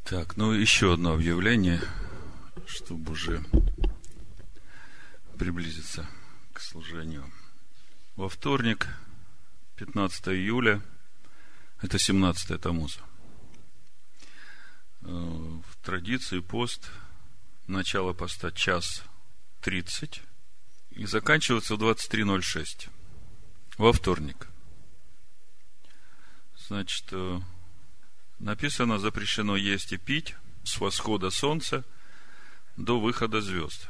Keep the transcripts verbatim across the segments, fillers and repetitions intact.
Так, ну еще одно объявление, чтобы уже приблизиться к служению. Во вторник, пятнадцатого июля, это семнадцатое Тамуза, в традиции пост, начало поста час тридцать и заканчивается в двадцать три ноль шесть во вторник. Значит, написано: запрещено есть и пить с восхода солнца до выхода звезд.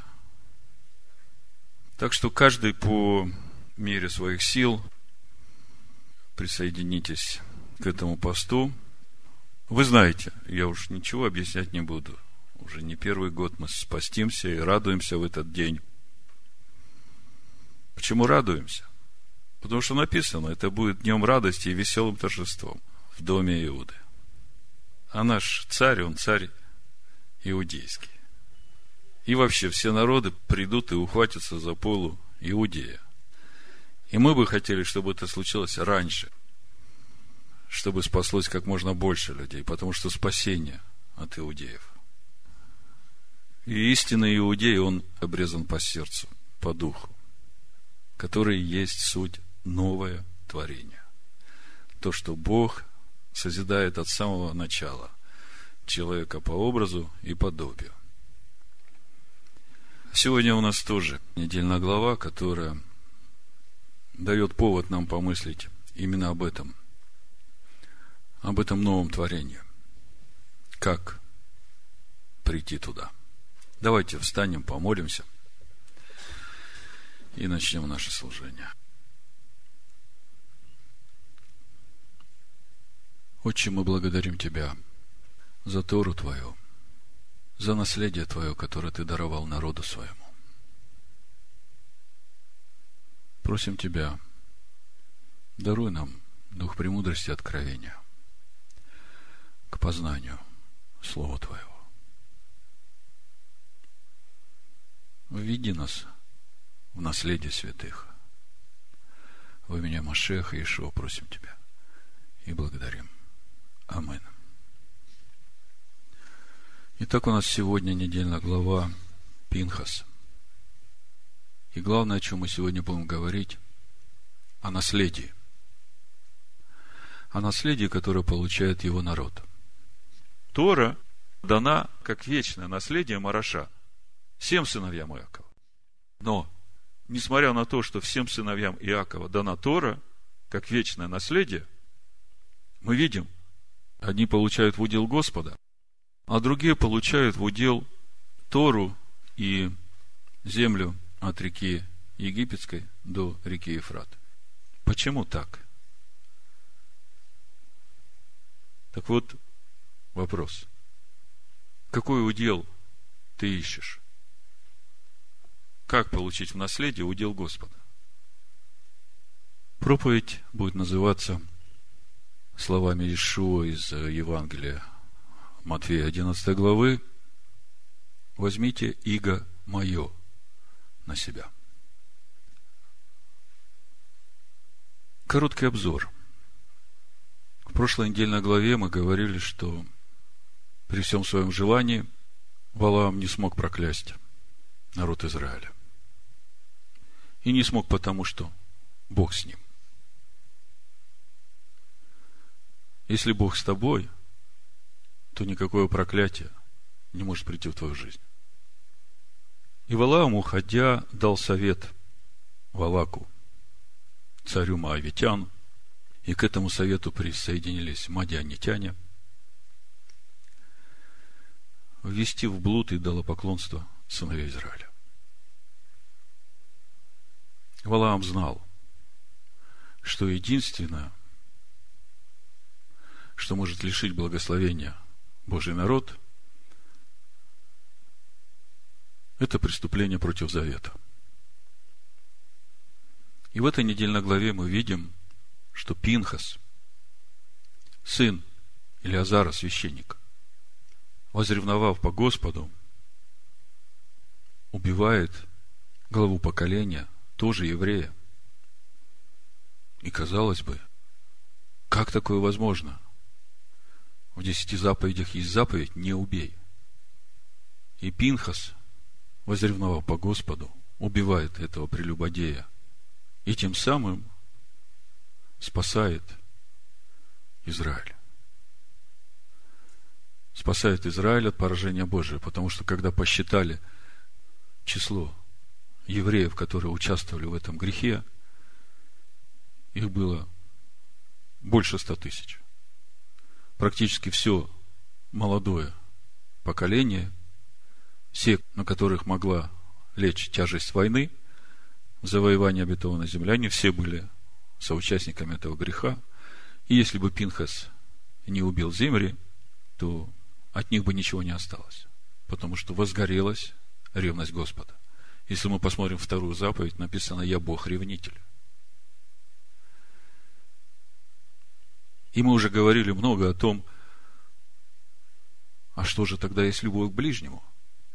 Так что каждый по мере своих сил присоединитесь к этому посту. Вы знаете, я уж ничего объяснять не буду. Уже не первый год мы постимся и радуемся в этот день. Почему радуемся? Потому что написано, это будет днем радости и веселым торжеством в доме Иуды. А наш царь, он царь иудейский. И вообще все народы придут и ухватятся за полу Иудея. И мы бы хотели, чтобы это случилось раньше, чтобы спаслось как можно больше людей, потому что спасение от иудеев. И истинный иудей, он обрезан по сердцу, по духу, который есть суть новое творение. То, что Бог созидает от самого начала человека по образу и подобию. Сегодня у нас тоже недельная глава, которая дает повод нам помыслить именно об этом, об этом новом творении. Как прийти туда? Давайте встанем, помолимся и начнем наше служение. Отче, мы благодарим Тебя за Тору Твою, за наследие Твое, которое Ты даровал народу Своему. Просим Тебя, даруй нам дух премудрости и откровения к познанию Слова Твоего. Введи нас в наследие святых. Во имя Машеха Иешуа просим Тебя и благодарим. Аминь. Итак, у нас сегодня недельная глава Пинхас. И главное, о чем мы сегодня будем говорить, о наследии. О наследии, которое получает его народ. Тора дана как вечное наследие Мораша всем сыновьям Иакова. Но, несмотря на то, что всем сыновьям Иакова дана Тора как вечное наследие, мы видим, одни получают в удел Господа, а другие получают в удел Тору и землю от реки Египетской до реки Ефрат. Почему так? Так вот, вопрос. Какой удел ты ищешь? Как получить в наследие удел Господа? Проповедь будет называться словами Иешуа из Евангелия Матфея одиннадцатой главы: возьмите иго мое на себя. Короткий обзор. В прошлой недельной главе мы говорили, что при всем своем желании Валаам не смог проклясть народ Израиля. И не смог потому, что Бог с ним. Если Бог с тобой, то никакое проклятие не может прийти в твою жизнь. И Валаам, уходя, дал совет Валаку, царю Моавитян, и к этому совету присоединились мадианитяне, ввести в блуд и идолопоклонство сыновей Израиля. Валаам знал, что единственное, что может лишить благословения Божий народ, это преступление против завета. И в этой недельной главе мы видим, что Пинхас, сын Илиазара, священника, возревновав по Господу, убивает главу поколения, тоже еврея. И казалось бы, как такое возможно? В десяти заповедях есть заповедь «не убей». И Пинхас, возревновав по Господу, убивает этого прелюбодея. И тем самым спасает Израиль. Спасает Израиль от поражения Божия, потому что когда посчитали число евреев, которые участвовали в этом грехе, их было больше ста тысяч. Практически все молодое поколение, все, на которых могла лечь тяжесть войны, завоевание обетованной земли, они все были соучастниками этого греха. И если бы Пинхас не убил Зимри, то от них бы ничего не осталось, потому что возгорелась ревность Господа. Если мы посмотрим вторую заповедь, написано: «Я Бог-ревнитель». И мы уже говорили много о том, а что же тогда есть любовь к ближнему?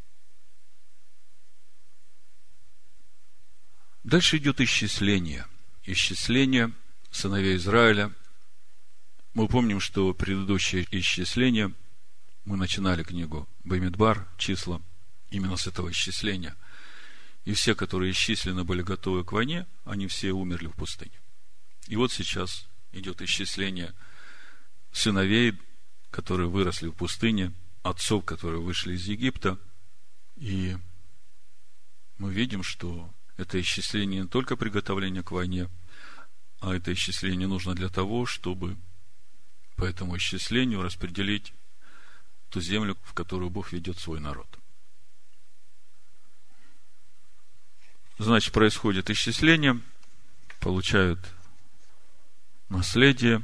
Дальше идет исчисление. Исчисление сыновей Израиля. Мы помним, что предыдущее исчисление, мы начинали книгу Бамидбар, числа, именно с этого исчисления. И все, которые исчислены, были готовы к войне, они все умерли в пустыне. И вот сейчас идет исчисление сыновей, которые выросли в пустыне, отцов, которые вышли из Египта. И мы видим, что это исчисление не только приготовление к войне, а это исчисление нужно для того, чтобы по этому исчислению распределить ту землю, в которую Бог ведет свой народ. Значит, происходит исчисление, получают наследие.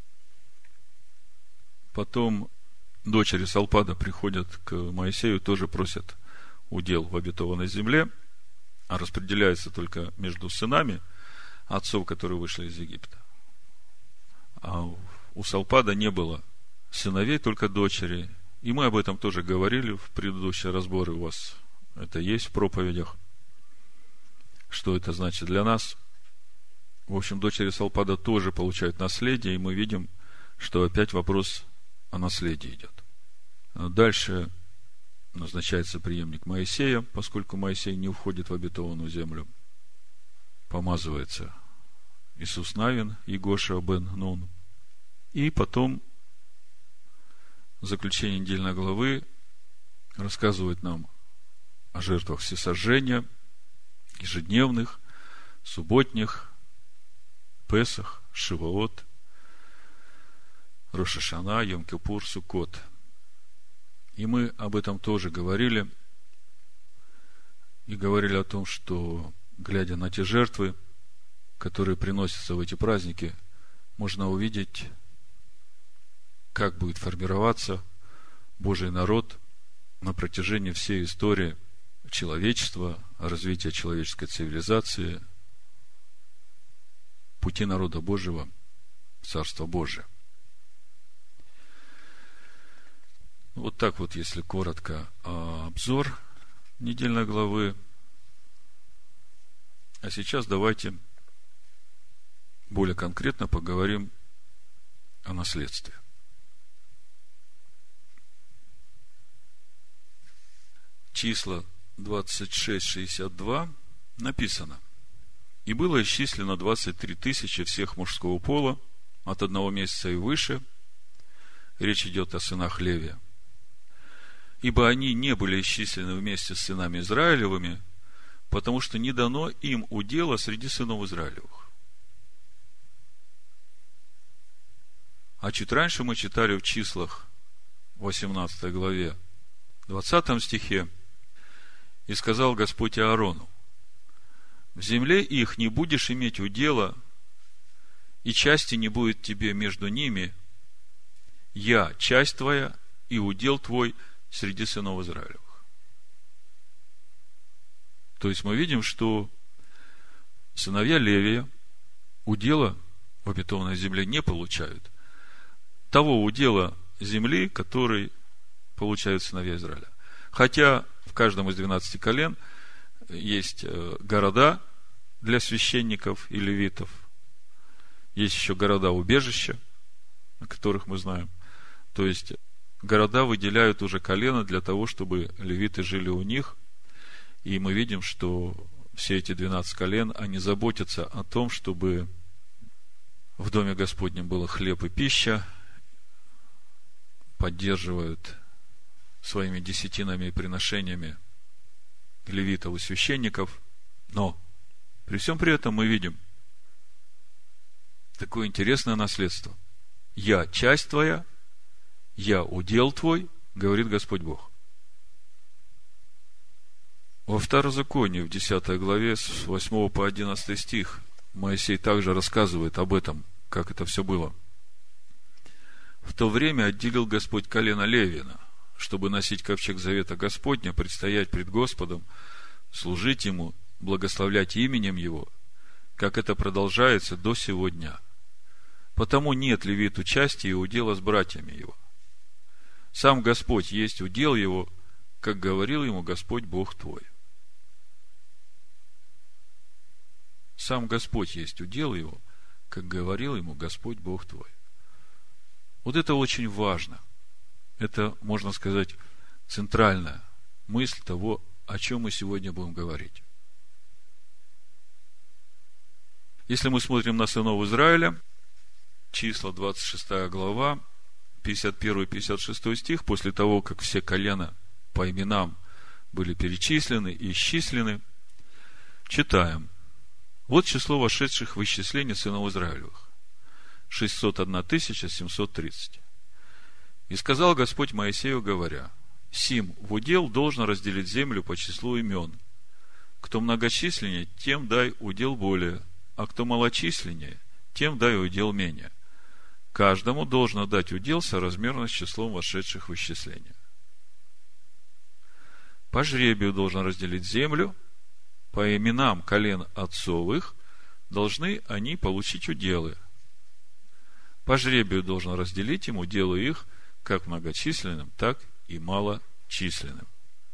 Потом дочери Салпада приходят к Моисею, тоже просят удел в обетованной земле, а распределяется только между сынами отцов, которые вышли из Египта. А у Салпада не было сыновей, только дочери. И мы об этом тоже говорили в предыдущие разборы, у вас это есть в проповедях. Что это значит для нас? В общем, дочери Салпада тоже получают наследие, и мы видим, что опять вопрос о наследии идет. Дальше назначается преемник Моисея, поскольку Моисей не входит в обетованную землю. Помазывается Иисус Навин, Егоша бен Нун. И потом заключение недельной главы рассказывает нам о жертвах всесожжения, ежедневных, субботних, Песах, Шивоот, Рош ха-Шана, Йом-Кипур, Суккот. И мы об этом тоже говорили. И говорили о том, что, глядя на те жертвы, которые приносятся в эти праздники, можно увидеть, как будет формироваться Божий народ на протяжении всей истории человечества, развития человеческой цивилизации, пути народа Божьего в Царство Божие. Вот так вот, если коротко, обзор недельной главы. А сейчас давайте более конкретно поговорим о наследстве. Числа двадцать шесть шестьдесят два написано: «И было исчислено двадцать три тысячи всех мужского пола от одного месяца и выше». Речь идет о сынах Левия. «Ибо они не были исчислены вместе с сынами Израилевыми, потому что не дано им удела среди сынов Израилевых». А чуть раньше мы читали в числах восемнадцатой главе, двадцатом стихе: «И сказал Господь Аарону: в земле их не будешь иметь удела, и части не будет тебе между ними. Я часть твоя, и удел твой среди сынов Израилевых». То есть мы видим, что сыновья Левия удела в обетованной земле не получают. Того удела земли, который получают сыновья Израиля. Хотя в каждом из двенадцати колен есть города для священников и левитов, есть еще города-убежища, о которых мы знаем. То есть, города выделяют уже колено для того, чтобы левиты жили у них. И мы видим, что все эти двенадцать колен, они заботятся о том, чтобы в Доме Господнем было хлеб и пища, поддерживают своими десятинами и приношениями левитов и священников. Но при всем при этом мы видим такое интересное наследство. «Я часть твоя, я удел твой», говорит Господь Бог. Во Второзаконии, в десятой главе, с восьмого по одиннадцатый стих, Моисей также рассказывает об этом, как это все было. «В то время отделил Господь колено Левина, чтобы носить ковчег завета Господня, предстоять пред Господом, служить Ему, благословлять именем Его, как это продолжается до сего дня. Потому нет левиту части и удела с братьями его. Сам Господь есть удел его, как говорил ему Господь Бог твой». Сам Господь есть удел его, как говорил ему Господь Бог твой. Вот это очень важно. Это, можно сказать, центральная мысль того, о чем мы сегодня будем говорить. Если мы смотрим на сынов Израиля, числа двадцать шестая глава, пятьдесят первый - пятьдесят шестой стих, после того, как все колена по именам были перечислены и исчислены, читаем. Вот число вошедших в исчисление сынов Израилевых. шестьсот одна тысяча семьсот тридцать. И сказал Господь Моисею, говоря: «Сим в удел должно разделить землю по числу имен. Кто многочисленнее, тем дай удел более, а кто малочисленнее, тем дай удел менее. Каждому должно дать удел соразмерно с числом вошедших в исчисление. По жребию должен разделить землю, по именам колен отцовых должны они получить уделы. По жребию должен разделить им уделы их, как многочисленным, так и малочисленным».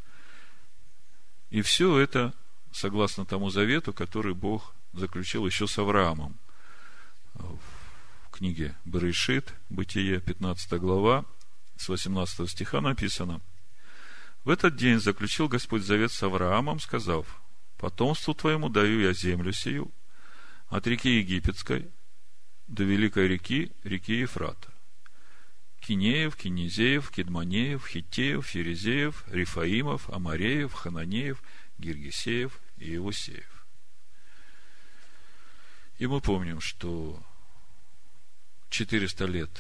И все это согласно тому завету, который Бог заключил еще с Авраамом. В книге Берешит, Бытие, пятнадцатая глава, с восемнадцатого стиха написано: «В этот день заключил Господь завет с Авраамом, сказав: потомству твоему даю я землю сию, от реки Египетской до великой реки, реки Ефрата, Кинеев, Кинезеев, Кедманеев, Хиттеев, Ферезеев, Рифаимов, Амареев, Хананеев, Гиргесеев и Иевусеев». И мы помним, что четыреста лет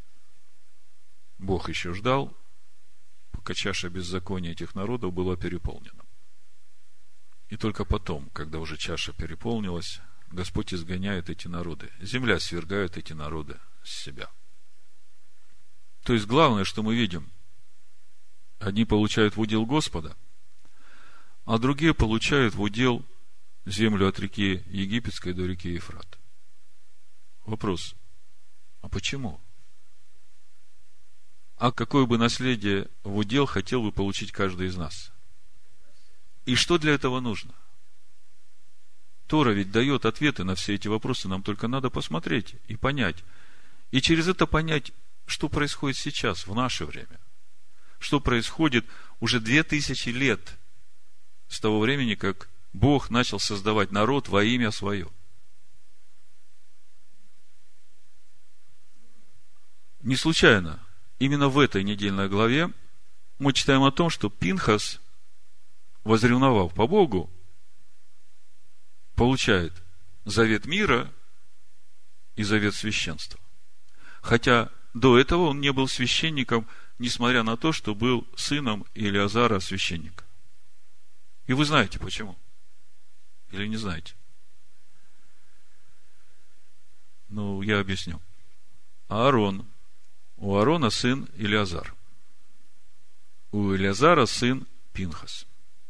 Бог еще ждал, пока чаша беззакония этих народов была переполнена. И только потом, когда уже чаша переполнилась, Господь изгоняет эти народы. Земля свергает эти народы с себя. То есть, главное, что мы видим: одни получают в удел Господа, а другие получают в удел землю от реки Египетской до реки Ефрат. Вопрос: а почему? А какое бы наследие в удел хотел бы получить каждый из нас? И что для этого нужно? Тора ведь дает ответы на все эти вопросы, нам только надо посмотреть и понять. И через это понять, что происходит сейчас, в наше время. Что происходит уже две тысячи лет с того времени, как Бог начал создавать народ во имя свое. Не случайно, именно в этой недельной главе мы читаем о том, что Пинхас, возревновав по Богу, получает завет мира и завет священства. Хотя до этого он не был священником, несмотря на то, что был сыном Илиазара, священника. И вы знаете почему? Или не знаете? Ну, я объясню. Аарон. У Аарона сын Илиазар. У Илиазара сын Пинхас.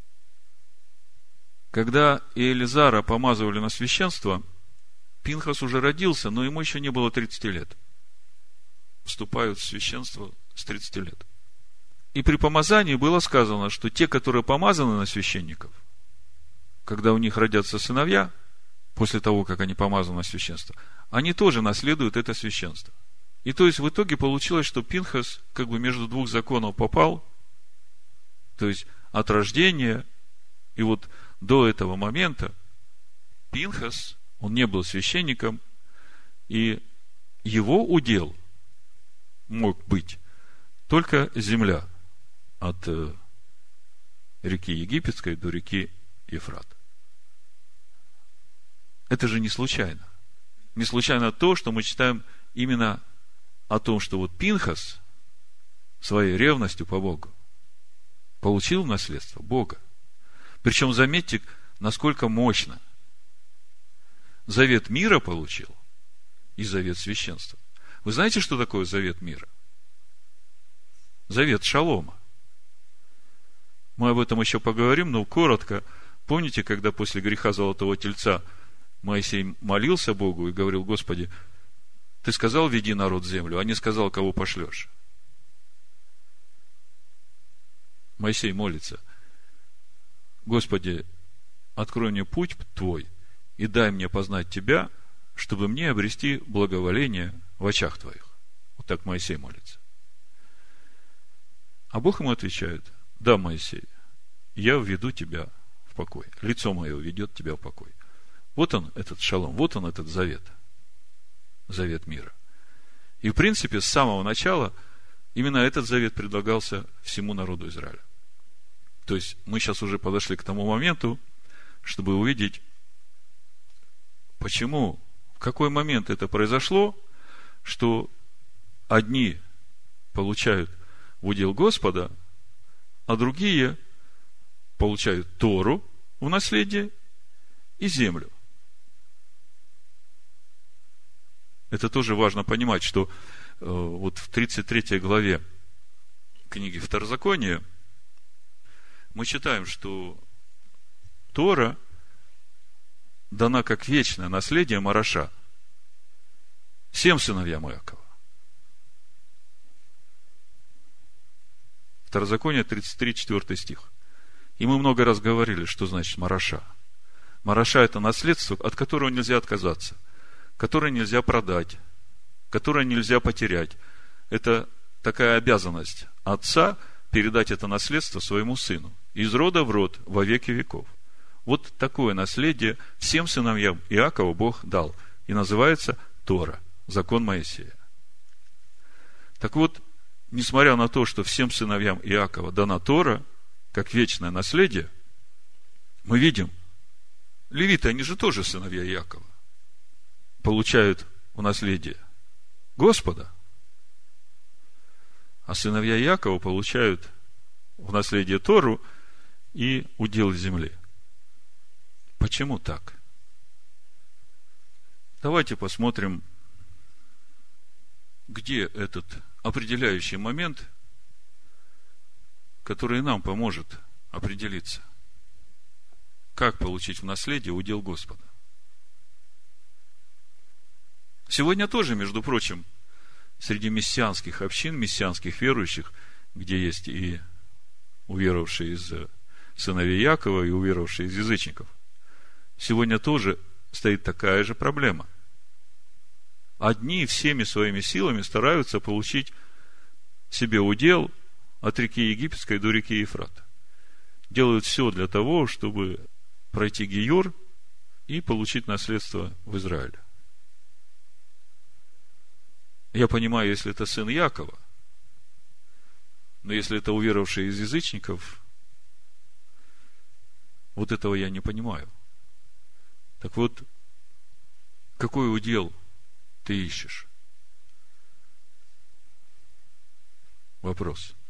Когда Иелизара помазывали на священство, Пинхас уже родился, но ему еще не было тридцати лет. Вступают в священство с тридцати лет. И при помазании было сказано, что те, которые помазаны на священников, когда у них родятся сыновья, после того, как они помазаны на священство, они тоже наследуют это священство. И то есть в итоге получилось, что Пинхас как бы между двух законов попал, то есть от рождения, и вот до этого момента Пинхас, он не был священником, и его удел мог быть только земля от реки Египетской до реки Ефрат. Это же не случайно. Не случайно то, что мы читаем именно о том, что вот Пинхас своей ревностью по Богу получил в наследство Бога. Причем, заметьте, насколько мощно. Завет мира получил и завет священства. Вы знаете, что такое завет мира? Завет шалома. Мы об этом еще поговорим, но коротко. Помните, когда после греха Золотого Тельца Моисей молился Богу и говорил: Господи, Ты сказал, веди народ в землю, а не сказал, кого пошлешь. Моисей молится: Господи, открой мне путь Твой и дай мне познать Тебя, чтобы мне обрести благоволение в очах Твоих. Вот так Моисей молится. А Бог ему отвечает: да, Моисей, я введу тебя в покой. Лицо мое ведет тебя в покой. Вот он, этот шалом, вот он, этот завет. Завет мира. И в принципе, с самого начала именно этот завет предлагался всему народу Израиля. То есть, мы сейчас уже подошли к тому моменту, чтобы увидеть, почему, в какой момент это произошло, что одни получают в удел Господа, а другие получают Тору в наследие и землю. Это тоже важно понимать, что э, вот в тридцать третьей главе книги Второзакония мы читаем, что Тора дана как вечное наследие Мораша всем сыновьям Иакова. Второзаконие тридцать три, четвёртый стих. И мы много раз говорили, что значит Мораша. Мораша – это наследство, от которого нельзя отказаться, которое нельзя продать, которое нельзя потерять. Это такая обязанность отца передать это наследство своему сыну. Из рода в род, во веки веков. Вот такое наследие всем сыновьям Иакова Бог дал. И называется Тора, закон Моисея. Так вот, несмотря на то, что всем сыновьям Иакова дана Тора, как вечное наследие, мы видим, левиты, они же тоже сыновья Иакова, получают в наследие Господа, а сыновья Иакова получают в наследие Тору и удел земли. Почему так? Давайте посмотрим, где этот определяющий момент, который нам поможет определиться, как получить в наследие удел Господа. Сегодня тоже, между прочим, среди мессианских общин, мессианских верующих, где есть и уверовавшие из сыновей Иакова, и уверовавшие из язычников, сегодня тоже стоит такая же проблема. Одни всеми своими силами стараются получить себе удел от реки Египетской до реки Ефрат. Делают все для того, чтобы пройти гиюр и получить наследство в Израиле. Я понимаю, если это сын Иакова, но если это уверовавший из язычников, вот этого я не понимаю. Так вот, какой удел ты ищешь? Вопрос.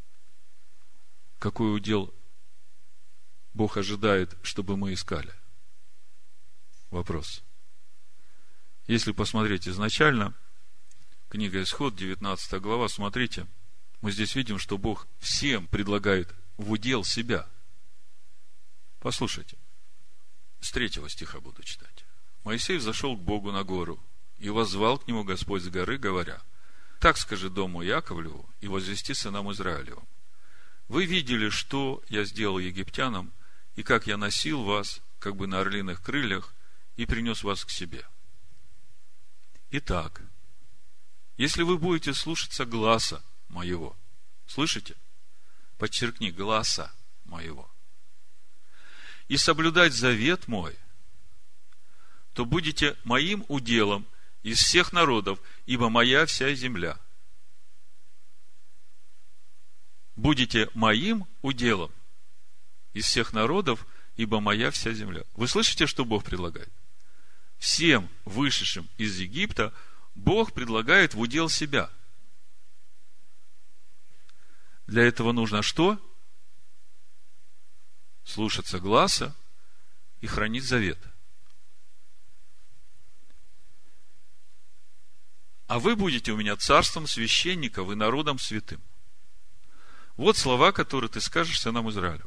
Какой удел Бог ожидает, чтобы мы искали? Вопрос. Если посмотреть изначально, книга Исход, девятнадцатая глава, смотрите, мы здесь видим, что Бог всем предлагает в удел себя. Послушайте, с третьего стиха буду читать. Моисей взошел к Богу на гору, и воззвал к нему Господь с горы, говоря: так скажи дому Яковлеву и возвести сынам Израилевым: вы видели, что я сделал египтянам, и как я носил вас, как бы на орлиных крыльях, и принес вас к себе. Итак, Если вы будете слушаться гласа моего, слышите? Подчеркни, гласа моего. И соблюдать завет мой, то будете моим уделом из всех народов, ибо моя вся земля. Будете моим уделом из всех народов, ибо моя вся земля. Вы слышите, что Бог предлагает? Всем вышедшим из Египта Бог предлагает в удел себя. Для этого нужно что? Слушаться гласа и хранить завет. А вы будете у меня царством священников и народом святым. Вот слова, которые ты скажешь сынам Израиля.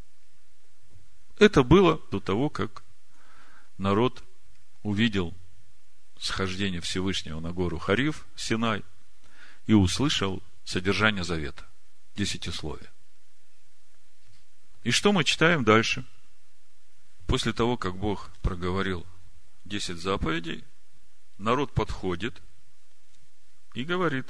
Это было до того, как народ увидел схождение Всевышнего на гору Харив, Синай, и услышал содержание завета, десятисловия. И что мы читаем дальше? После того, как Бог проговорил десять заповедей, народ подходит и говорит.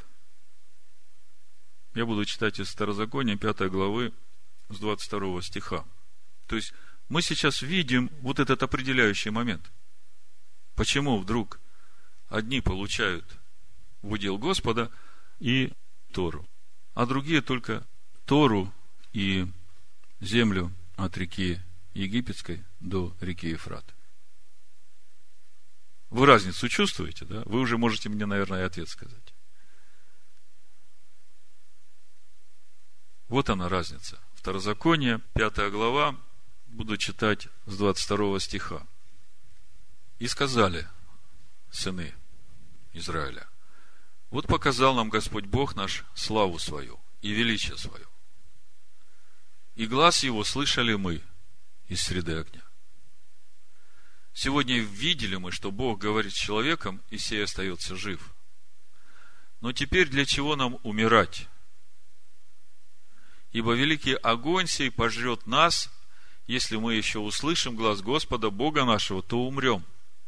Я буду читать из Второзакония, пятой главы, с двадцать второго стиха. То есть, мы сейчас видим вот этот определяющий момент. Почему вдруг одни получают в удел Господа и Тору, а другие только Тору и землю от реки Египетской до реки Ефрат. Вы разницу чувствуете, да? Вы уже можете мне, наверное, и ответ сказать. Вот она разница. Второзаконие, пятая глава, буду читать с двадцать второго стиха. И сказали сыны Израиля: вот показал нам Господь Бог наш славу свою и величие свое. И глас его слышали мы из среды огня. Сегодня видели мы, что Бог говорит с человеком, и сей остается жив. Но теперь для чего нам умирать? Ибо великий огонь сей пожрет нас, если мы еще услышим глас Господа Бога нашего, то умрем.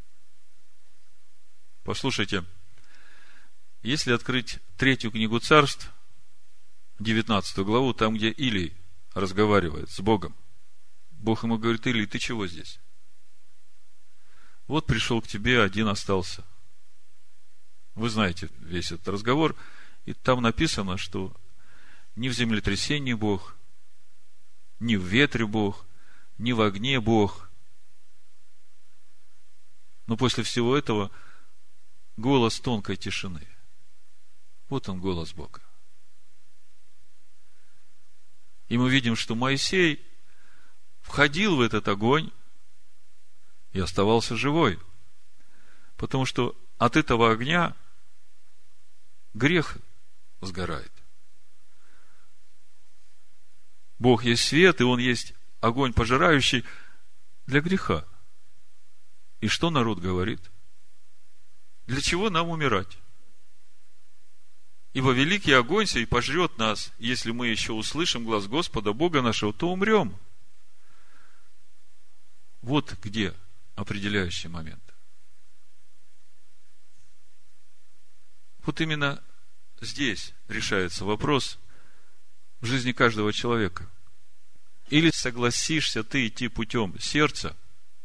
Послушайте, если открыть третью книгу Царств, девятнадцатую главу, там, где Илий разговаривает с Богом, Бог ему говорит: Илий, ты чего здесь? Вот пришел к тебе, один остался. Вы знаете весь этот разговор, и там написано, что ни в землетрясении Бог, ни в ветре Бог, ни в огне Бог. Но после всего этого голос тонкой тишины. Вот он, голос Бога. И мы видим, что Моисей входил в этот огонь и оставался живой. Потому что от этого огня грех сгорает. Бог есть свет, и Он есть огонь пожирающий для греха. И что народ говорит? Для чего нам умирать? Ибо великий огонь сей пожрет нас, если мы еще услышим глас Господа Бога нашего, то умрем. Вот где определяющий момент. Вот именно здесь решается вопрос в жизни каждого человека. Или согласишься ты идти путем сердца,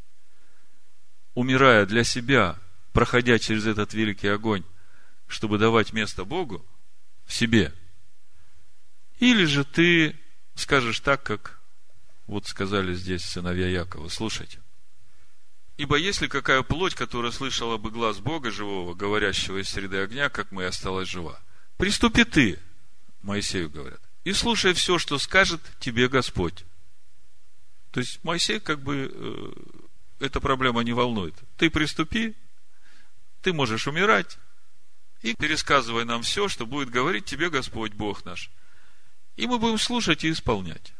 умирая для себя, проходя через этот великий огонь, чтобы давать место Богу в себе. Или же ты скажешь так, как вот сказали здесь сыновья Якова. Слушайте. Ибо если какая плоть, которая слышала бы глас Бога живого, говорящего из среды огня, как мы, и осталась жива, приступи ты, Моисею говорят, и слушай все, что скажет тебе Господь. То есть Моисей как бы э, эта проблема не волнует. Ты приступи, ты можешь умирать, и пересказывай нам все, что будет говорить тебе Господь Бог наш. И мы будем слушать и исполнять.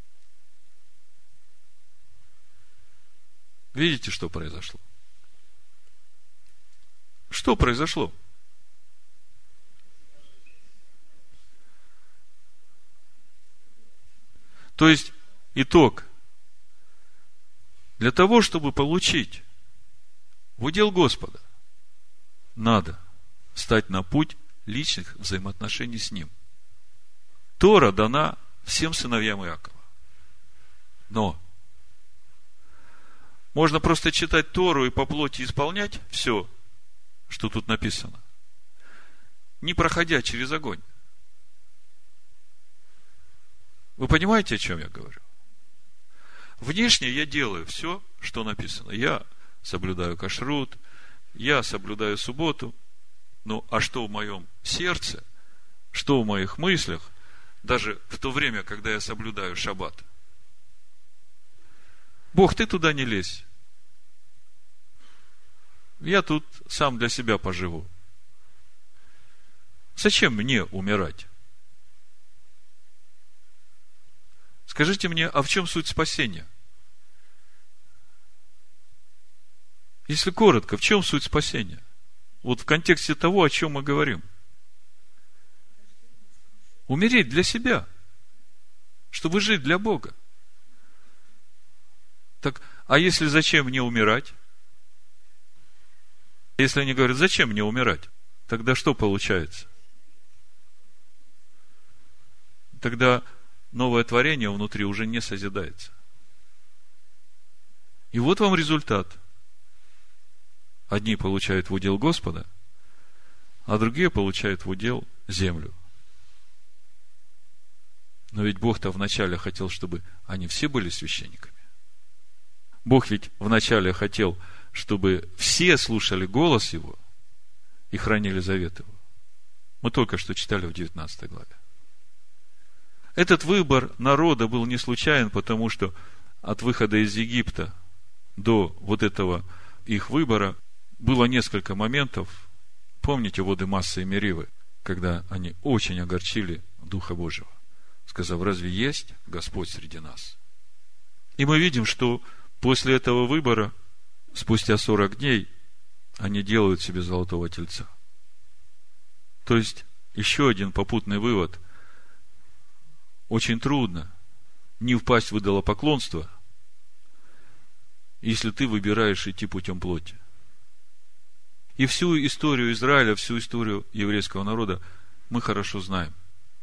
Видите, что произошло? Что произошло? То есть, итог. Для того, чтобы получить в удел Господа, надо стать на путь личных взаимоотношений с Ним. Тора дана всем сыновьям Иакова. Но можно просто читать Тору и по плоти исполнять все, что тут написано, не проходя через огонь. Вы понимаете, о чем я говорю? Внешне я делаю все, что написано. Я соблюдаю кашрут, я соблюдаю субботу. Ну, а что в моем сердце, что в моих мыслях, даже в то время, когда я соблюдаю шаббат? Бог, ты туда не лезь. Я тут сам для себя поживу. Зачем мне умирать? Скажите мне, а в чем суть спасения? Если коротко, в чем суть спасения? Вот в контексте того, о чем мы говорим. Умереть для себя, чтобы жить для Бога. Так, а если зачем мне умирать? Если они говорят, зачем мне умирать? Тогда что получается? Тогда новое творение внутри уже не созидается. И вот вам результат. Одни получают в удел Господа, а другие получают в удел землю. Но ведь Бог-то вначале хотел, чтобы они все были священниками. Бог ведь вначале хотел, чтобы все слушали голос Его и хранили завет Его. Мы только что читали в девятнадцатой главе. Этот выбор народа был не случайен, потому что от выхода из Египта до вот этого их выбора было несколько моментов. Помните воды Массы и Меривы, когда они очень огорчили Духа Божьего, сказав, разве есть Господь среди нас? И мы видим, что после этого выбора, спустя сорок дней, они делают себе золотого тельца. То есть, еще один попутный вывод. Очень трудно не впасть в идолопоклонство, если ты выбираешь идти путем плоти. И всю историю Израиля, всю историю еврейского народа мы хорошо знаем.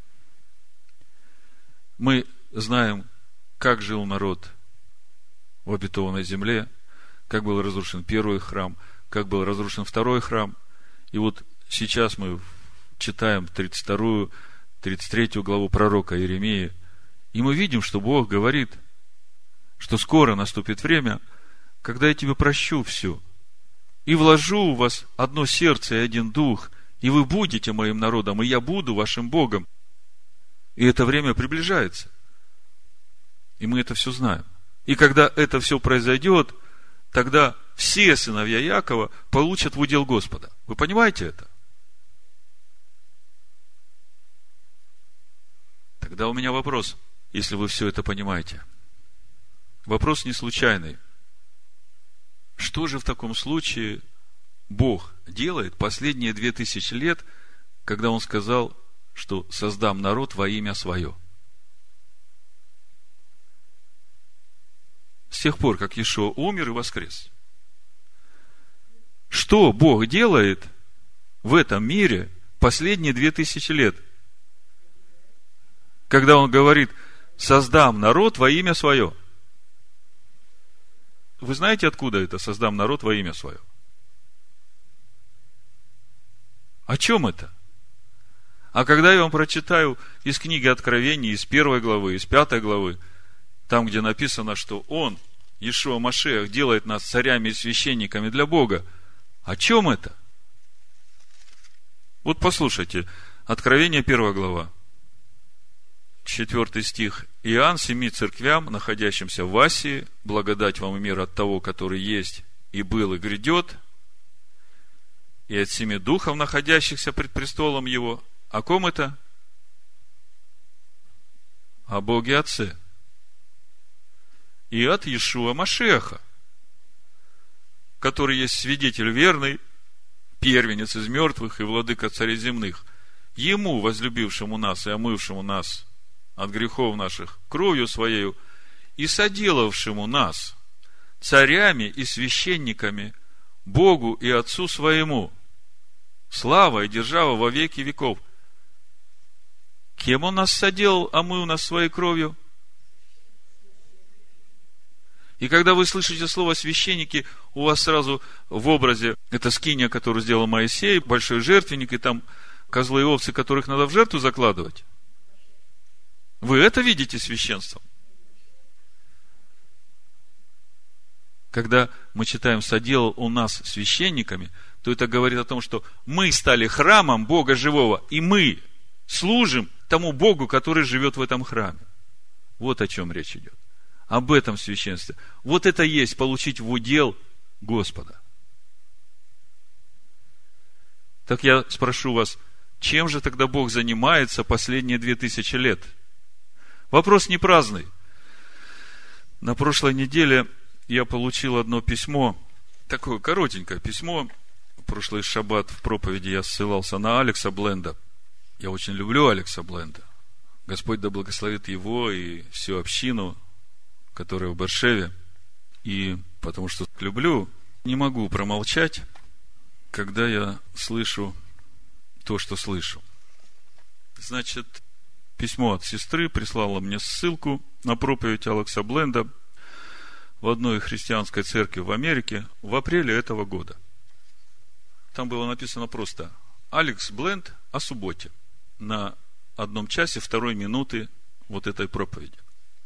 Мы знаем, как жил народ в обетованной земле, как был разрушен первый храм, как был разрушен второй храм. И вот сейчас мы читаем тридцать вторую, тридцать третью главу пророка Иеремии, и мы видим, что Бог говорит, что скоро наступит время, когда я тебе прощу все, и вложу в вас одно сердце и один дух, и вы будете моим народом, и я буду вашим Богом. И это время приближается. И мы это все знаем. И когда это все произойдет, тогда все сыновья Иакова получат в удел Господа. Вы понимаете это? Тогда у меня вопрос, если вы все это понимаете. Вопрос не случайный. Что же в таком случае Бог делает последние две тысячи лет, когда Он сказал, что создам народ во имя свое? С тех пор, как Иешуа умер и воскрес. Что Бог делает в этом мире последние две тысячи лет? Когда Он говорит, создам народ во имя свое. Вы знаете, откуда это создам народ во имя свое? О чем это? А когда я вам прочитаю из книги Откровений, из первой главы, из пятой главы, там, где написано, что Он, Иешуа Машиах, делает нас царями и священниками для Бога, о чем это? Вот послушайте, Откровение, первая глава, четвертый стих. Иоанн семи церквям, находящимся в Асии, благодать вам и мир от того, который есть, и был, и грядет, и от семи духов, находящихся пред престолом Его. О ком это? О Боге Отце. И от Иешуа Машиаха, который есть свидетель верный, первенец из мертвых и владыка царей земных, Ему, возлюбившему нас и омывшему нас от грехов наших кровью Своею, и соделавшему нас царями и священниками Богу и Отцу Своему. слава и держава во веки веков. Кем Он нас соделал, омыл нас своей кровью? И когда вы слышите слово священники, у вас сразу в образе это скиния, которую сделал Моисей, большой жертвенник, и там козлы и овцы, которых надо в жертву закладывать. Вы это видите священством? Когда мы читаем «соделал у нас священниками», то это говорит о том, что мы стали храмом Бога живого, и мы служим тому Богу, который живет в этом храме. Вот о чем речь идет. Об этом священстве. Вот это есть получить в удел Господа. Так я спрошу вас, чем же тогда Бог занимается последние две тысячи лет? Вопрос не праздный. На прошлой неделе я получил одно письмо, такое коротенькое письмо. В прошлый шаббат в проповеди я ссылался на Алекса Бленда. Я очень люблю Алекса Бленда. Господь да благословит его и всю общину, которая в Бершеве. И потому что люблю, не могу промолчать, когда я слышу то, что слышу. Значит, письмо от сестры прислала мне ссылку на проповедь Алекса Бленда в одной христианской церкви в Америке в апреле этого года. Там было написано просто: Алекс Бленд о субботе, на одном часе второй минуты вот этой проповеди.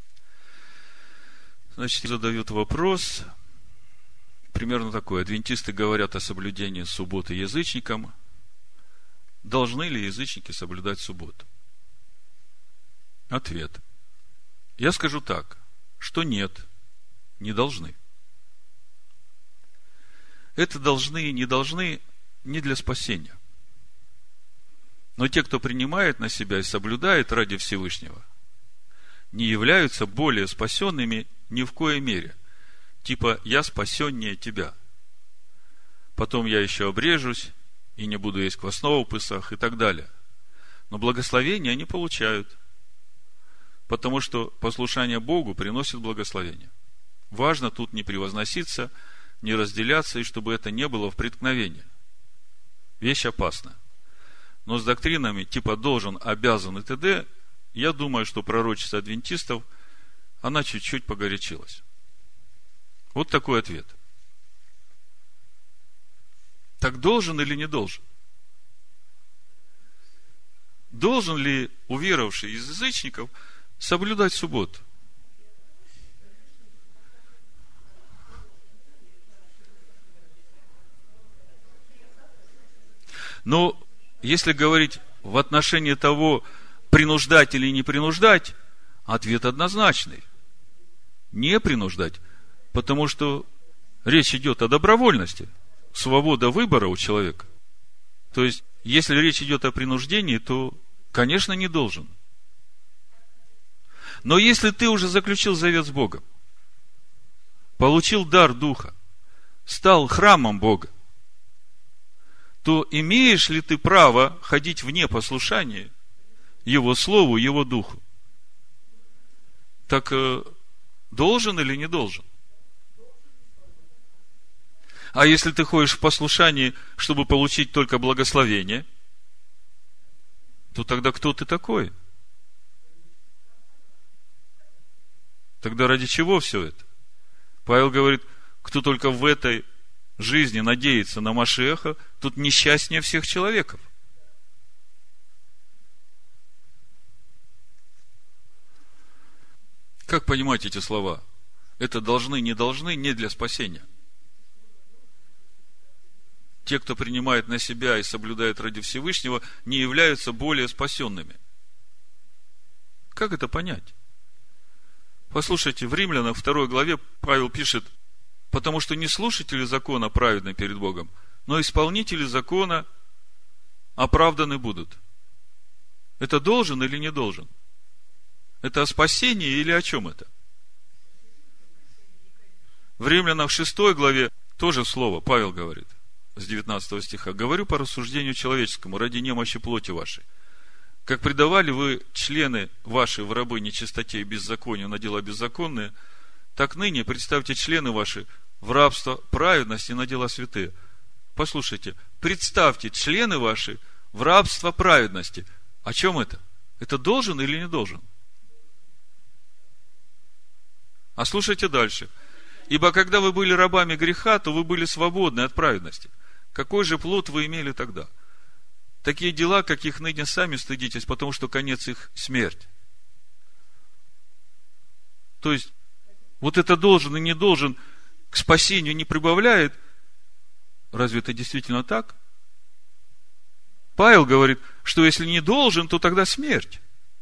Значит, задают вопрос примерно такой: адвентисты говорят о соблюдении субботы язычникам. Должны ли язычники соблюдать субботу? Ответ: я скажу так, что нет, не должны. Это должны и не должны не для спасения. Но те, кто принимает на себя и соблюдает ради Всевышнего, не являются более спасенными ни в коей мере. Типа, я спасеннее тебя. Потом я еще обрежусь и не буду есть квасного в Песах и так далее. Но благословения они получают, потому что послушание Богу приносит благословение. Важно тут не превозноситься, не разделяться, и чтобы это не было в преткновении. Вещь опасна. Но с доктринами типа должен, обязан и т.д., я думаю, что пророчество адвентистов, она чуть-чуть погорячилась. Вот такой ответ. Так должен или не должен? Должен ли уверовавший из язычников соблюдать субботу? Но если говорить в отношении того, принуждать или не принуждать, ответ однозначный. Не принуждать, потому что речь идет о добровольности, свобода выбора у человека. То есть, если речь идет о принуждении, то, конечно, не должен. Но если ты уже заключил завет с Богом, получил дар Духа, стал храмом Бога, то имеешь ли ты право ходить вне послушания Его Слову, Его Духу? Так э, должен или не должен? А если ты ходишь в послушании, чтобы получить только благословение, то тогда кто ты такой? Тогда ради чего все это? Павел говорит, кто только в этой жизни надеется на Машиаха, тут несчастнее всех человеков. Как понимать эти слова? Это должны, не должны, не для спасения. Те, кто принимает на себя и соблюдает ради Всевышнего, не являются более спасенными. Как это понять? Послушайте, в Римлянам второй главе Павел пишет: потому что не слушатели закона праведны перед Богом, но исполнители закона оправданы будут. Это должен или не должен? Это о спасении или о чем это? В Римлянам шестой главе тоже слово Павел говорит, с девятнадцатого стиха: говорю по рассуждению человеческому, ради немощи плоти вашей. Как предавали вы члены ваши в рабы нечистоте и беззаконию на дела беззаконные, так ныне представьте члены ваши в рабство праведности на дела святые. Послушайте, представьте члены ваши в рабство праведности. О чем это? Это должен или не должен? А слушайте дальше. Ибо когда вы были рабами греха, то вы были свободны от праведности. Какой же плод вы имели тогда? Такие дела, каких ныне сами стыдитесь, потому что конец их смерть. То есть, вот это должен и не должен к спасению не прибавляет. Разве это действительно так? Павел говорит, что если не должен, то тогда смерть.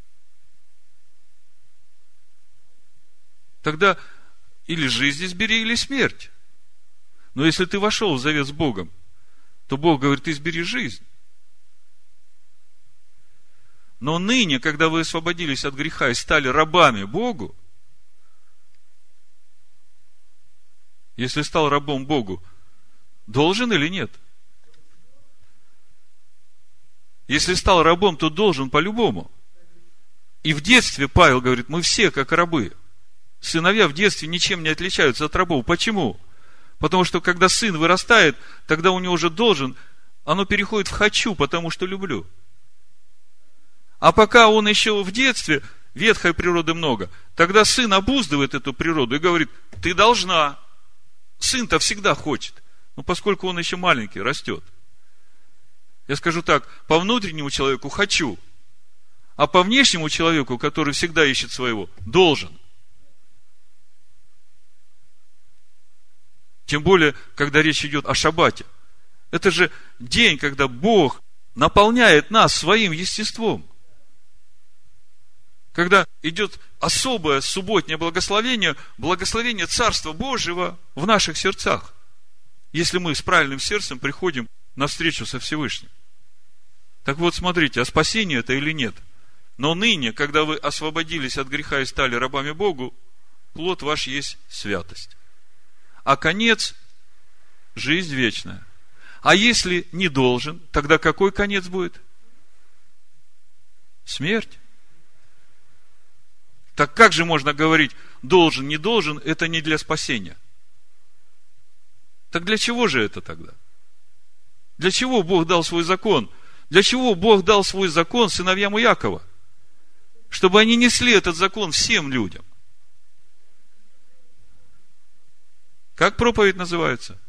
Тогда или жизнь избери, или смерть. Но если ты вошел в завет с Богом, то Бог говорит, избери жизнь. Но ныне, когда вы освободились от греха и стали рабами Богу, если стал рабом Богу, должен или нет? Если стал рабом, то должен по-любому. И в детстве Павел говорит, мы все как рабы. Сыновья в детстве ничем не отличаются от рабов. Почему? Потому что когда сын вырастает, тогда у него уже должен, оно переходит в хочу, потому что люблю. А пока он еще в детстве, ветхой природы много, тогда сын обуздывает эту природу и говорит, ты должна. Сын-то всегда хочет, но поскольку он еще маленький, растет. Я скажу так, по внутреннему человеку хочу, а по внешнему человеку, который всегда ищет своего, должен. Тем более, когда речь идет о шаббате. Это же день, когда Бог наполняет нас своим естеством. Когда идет особое субботнее благословение, благословение Царства Божьего в наших сердцах. Если мы с правильным сердцем приходим на встречу со Всевышним. Так вот, смотрите, а спасение это или нет? Но ныне, когда вы освободились от греха и стали рабами Богу, плод ваш есть святость. А конец – жизнь вечная. А если не должен, тогда какой конец будет? Смерть. Так как же можно говорить, должен, не должен, это не для спасения? Так для чего же это тогда? Для чего Бог дал свой закон? Для чего Бог дал свой закон сыновьям Иакова? Чтобы они несли этот закон всем людям. Как проповедь называется?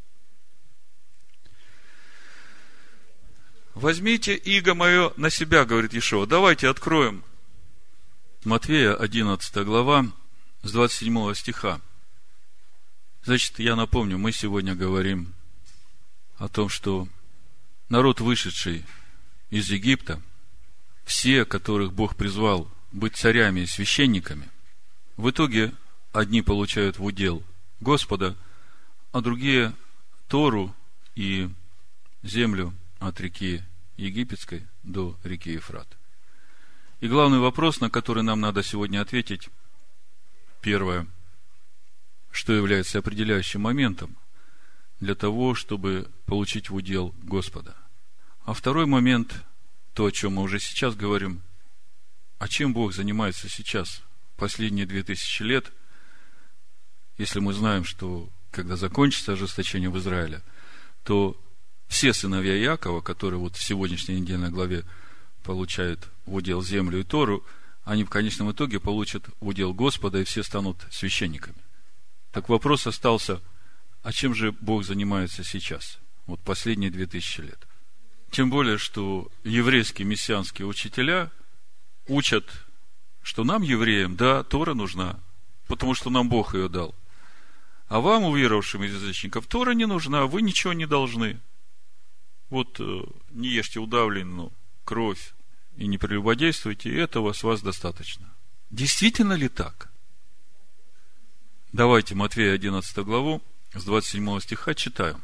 Возьмите иго мое на себя, говорит Иешуа. Давайте откроем Матфея, одиннадцатая глава, с двадцать седьмого стиха. Значит, я напомню, мы сегодня говорим о том, что народ, вышедший из Египта, все, которых Бог призвал быть царями и священниками, в итоге одни получают в удел Господа, а другие Тору и землю от реки Египетской до реки Ефрат. И главный вопрос, на который нам надо сегодня ответить, первое, что является определяющим моментом для того, чтобы получить в удел Господа. А второй момент, то, о чем мы уже сейчас говорим, а чем Бог занимается сейчас, последние две тысячи лет, если мы знаем, что когда закончится ожесточение в Израиле, то все сыновья Иакова, которые вот в сегодняшней недельной главе получают в удел землю и Тору, они в конечном итоге получат в удел Господа, и все станут священниками. Так вопрос остался, а чем же Бог занимается сейчас, вот последние две тысячи лет? Тем более, что еврейские мессианские учителя учат, что нам, евреям, да, Тора нужна, потому что нам Бог ее дал. А вам, уверовавшим из язычников, Тора не нужна, вы ничего не должны. Вот не ешьте удавленную кровь и не прелюбодействуйте, и этого с вас достаточно. Действительно ли так? Давайте Матфея одиннадцатую главу с двадцать седьмого стиха читаем.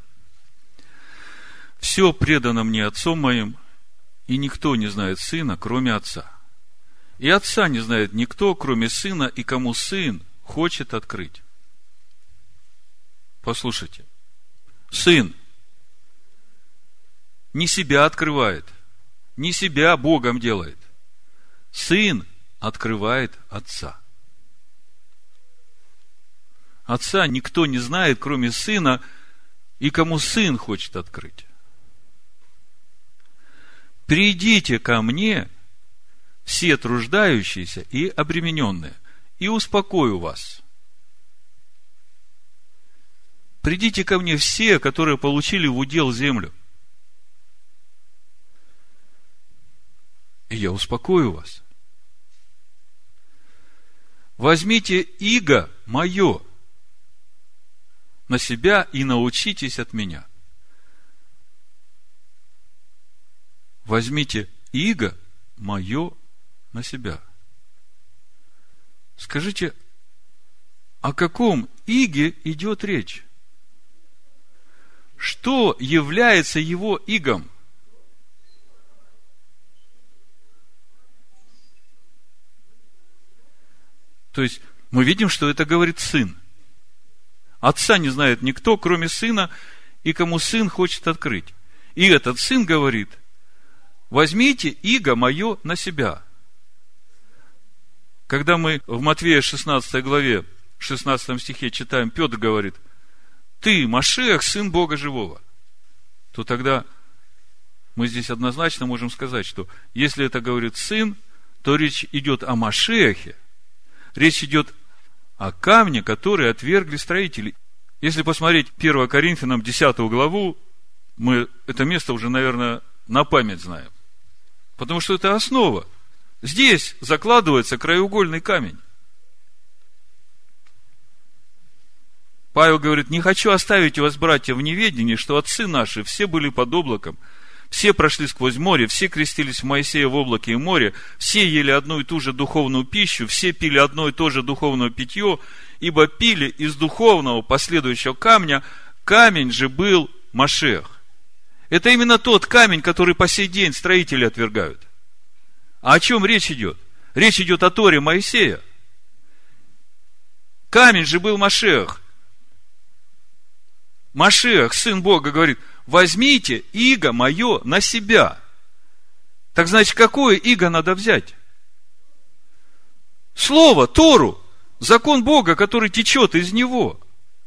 «Все предано мне Отцом моим, и никто не знает Сына, кроме Отца. И Отца не знает никто, кроме Сына, и кому Сын хочет открыть». Послушайте, Сын не себя открывает, не себя Богом делает. Сын открывает Отца. Отца никто не знает, кроме Сына, и кому Сын хочет открыть. Придите ко мне, все труждающиеся и обремененные, и успокою вас. Придите ко мне все, которые получили в удел землю, и я успокою вас. Возьмите иго мое на себя и научитесь от меня. Возьмите иго мое на себя. Скажите, о каком иге идет речь? Что является его игом? То есть, мы видим, что это говорит Сын. Отца не знает никто, кроме Сына, и кому Сын хочет открыть. И этот Сын говорит: возьмите иго мое на себя. Когда мы в Матфея шестнадцатой главе, шестнадцатом стихе читаем, Петр говорит: ты, Машиах, Сын Бога Живого, то тогда мы здесь однозначно можем сказать, что если это говорит Сын, то речь идет о Машиахе, речь идет о камне, который отвергли строители. Если посмотреть первое Коринфянам десятую главу, мы это место уже, наверное, на память знаем. Потому что это основа. Здесь закладывается краеугольный камень. Павел говорит: не хочу оставить вас, братья, в неведении, что отцы наши все были под облаком, все прошли сквозь море, все крестились в Моисея в облаке и море, все ели одну и ту же духовную пищу, все пили одно и то же духовное питье, ибо пили из духовного последующего камня, камень же был Машиах. Это именно тот камень, который по сей день строители отвергают. А о чем речь идет? Речь идет о Торе Моисея. Камень же был Машиах. Машиах, Сын Бога, говорит: возьмите иго мое на себя. Так значит, какое иго надо взять? Слово, Тору, закон Бога, который течет из него.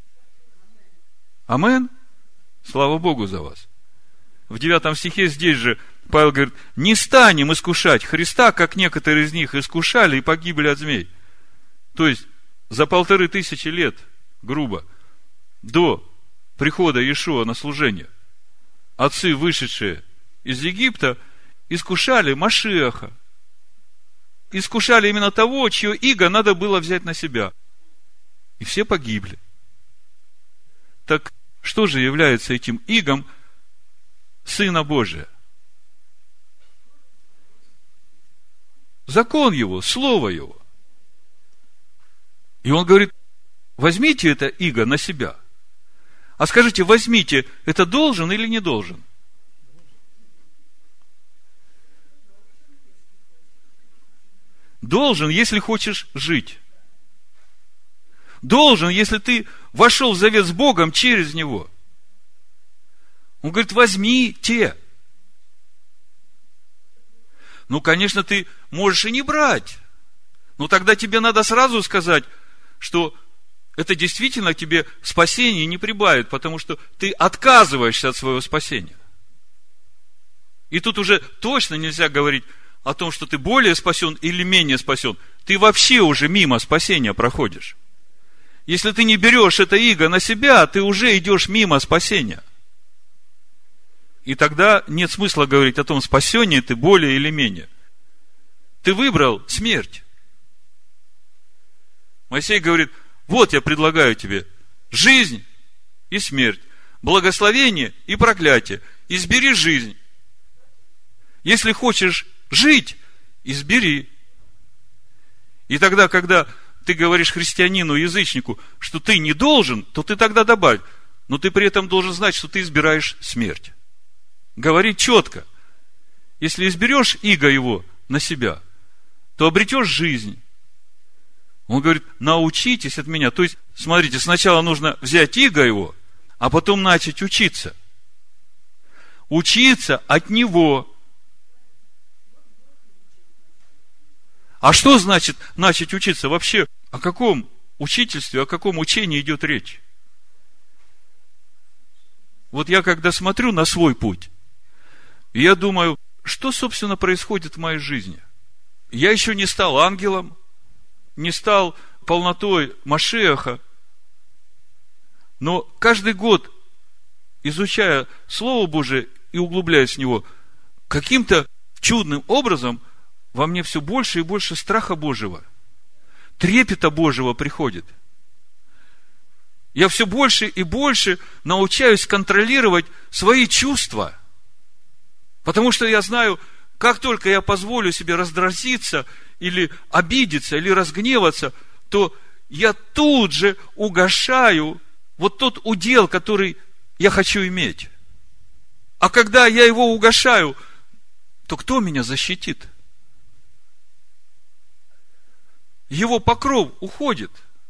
Амен. Слава Богу за вас. В девятом стихе здесь же Павел говорит: не станем искушать Христа, как некоторые из них искушали и погибли от змей. То есть, за полторы тысячи лет, грубо, до прихода Иешуа на служение, отцы, вышедшие из Египта, искушали Машиаха. Искушали именно того, чье иго надо было взять на себя. И все погибли. Так что же является этим игом Сына Божия? Закон Его, Слово Его. И Он говорит: возьмите это иго на себя. А скажите, возьмите, это должен или не должен? Должен, если хочешь жить. Должен, если ты вошел в завет с Богом через Него. Он говорит: возьмите. Ну, конечно, ты можешь и не брать. Но тогда тебе надо сразу сказать, что это действительно тебе спасение не прибавит, потому что ты отказываешься от своего спасения. И тут уже точно нельзя говорить о том, что ты более спасен или менее спасен. Ты вообще уже мимо спасения проходишь. Если ты не берешь это иго на себя, ты уже идешь мимо спасения. И тогда нет смысла говорить о том, спасении ты более или менее. Ты выбрал смерть. Моисей говорит: вот я предлагаю тебе жизнь и смерть, благословение и проклятие. Избери жизнь. Если хочешь жить, избери. И тогда, когда ты говоришь христианину, язычнику, что ты не должен, то ты тогда добавь: но ты при этом должен знать, что ты избираешь смерть. Говори четко. Если изберешь иго его на себя, то обретешь жизнь. Он говорит: научитесь от меня. То есть, смотрите, сначала нужно взять иго его, а потом начать учиться. Учиться от него. А что значит начать учиться? Вообще, о каком учительстве, о каком учении идет речь? Вот я когда смотрю на свой путь, я думаю, что, собственно, происходит в моей жизни? Я еще не стал ангелом, не стал полнотой Машиаха, но каждый год, изучая Слово Божие и углубляясь в него, каким-то чудным образом во мне все больше и больше страха Божьего, трепета Божьего приходит. Я все больше и больше научаюсь контролировать свои чувства, потому что я знаю, как только я позволю себе раздразиться или обидеться, или разгневаться, то я тут же угашаю вот тот удел, который я хочу иметь. А когда я его угашаю, то кто меня защитит? Его покров уходит.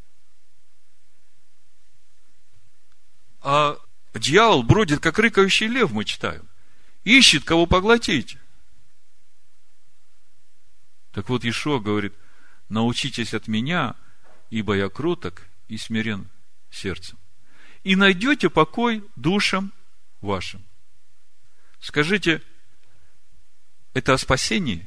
А дьявол бродит, как рыкающий лев, мы читаем. Ищет, кого поглотить. Так вот, Иешуа говорит: научитесь от меня, ибо я кроток и смирен сердцем, и найдете покой душам вашим. Скажите, это о спасении?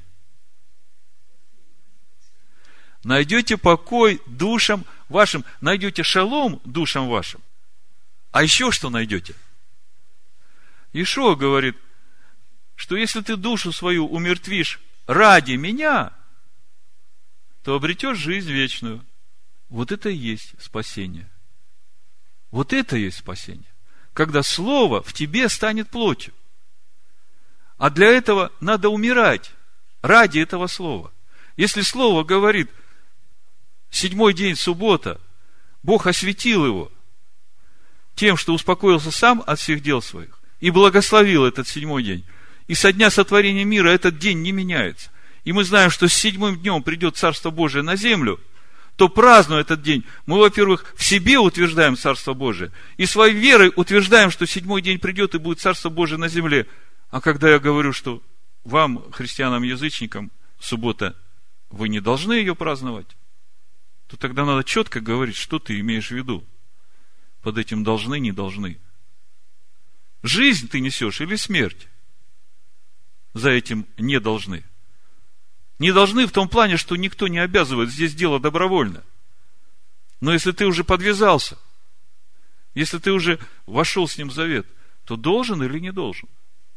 Найдете покой душам вашим, найдете шалом душам вашим. А еще что найдете? Иешуа говорит, что если ты душу свою умертвишь ради меня, то обретешь жизнь вечную. Вот это и есть спасение. Вот это и есть спасение. Когда Слово в тебе станет плотью. А для этого надо умирать ради этого Слова. Если Слово говорит, седьмой день, суббота, Бог осветил его тем, что успокоился сам от всех дел своих и благословил этот седьмой день. И со дня сотворения мира этот день не меняется. И мы знаем, что с седьмым днем придет Царство Божие на землю, то, празднуя этот день, мы, во-первых, в себе утверждаем Царство Божие, и своей верой утверждаем, что седьмой день придет и будет Царство Божие на земле. А когда я говорю, что вам, христианам-язычникам, суббота, вы не должны ее праздновать, то тогда надо четко говорить, что ты имеешь в виду. Под этим должны, не должны. Жизнь ты несешь или смерть? За этим не должны. Не должны в том плане, что никто не обязывает, здесь дело добровольно. Но если ты уже подвязался, если ты уже вошел с ним в завет, то должен или не должен?